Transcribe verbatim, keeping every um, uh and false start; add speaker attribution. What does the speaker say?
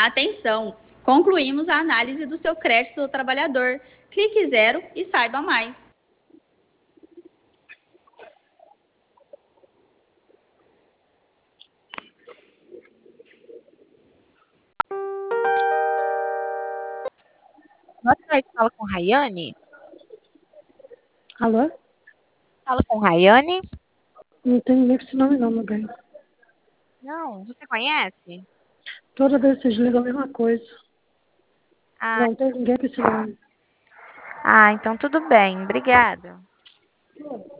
Speaker 1: Atenção! Concluímos a análise do seu crédito do trabalhador. Clique zero e saiba mais.
Speaker 2: Boa tarde, fala com Rayane?
Speaker 3: Alô?
Speaker 2: Fala com Rayane?
Speaker 3: Não tem ninguém com esse nome não, meu bem.
Speaker 2: Não, você conhece?
Speaker 3: Toda vez que vocês ligam a mesma coisa.
Speaker 2: Ah,
Speaker 3: Não tem ninguém com esse nome.
Speaker 2: ah, então tudo bem, obrigada.